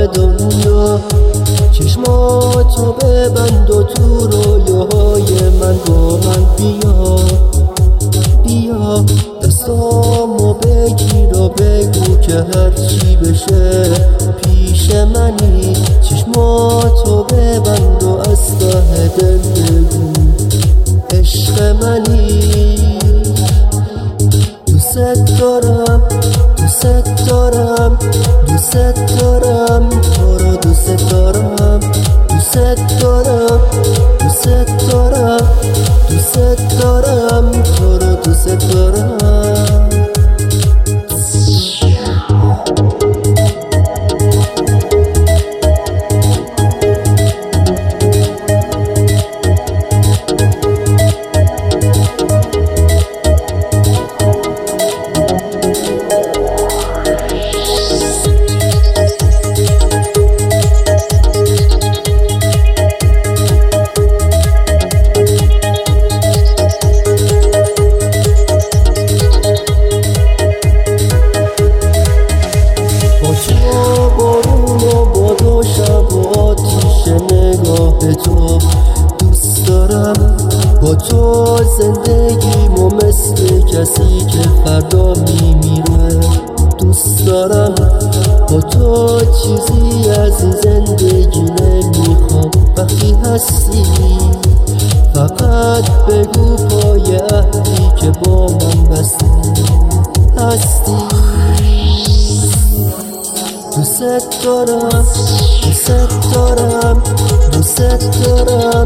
دنیا. چشماتو ببند و تو رویاهای من با من بیا. بیا دستامو بگیر و بگو که هرچی بشه پیش منی. چشماتو ببند و از ته دل بگو عشق منی. دوست دارم دوست دارم دوست دارم تو رو دوست دارم. دوست دارم دوست دارم دوست دارم تو رو دوست دارم. تو دوست دارم با تو زندگیمو مثل کسی که فردا میمیره. دوست دارم با تو چیزی از این زندگی نمیخوام. وقتی هستی فقط بگو پای عهدی که با من بستی هستی. دوست دارم دوست دارم دوست دارم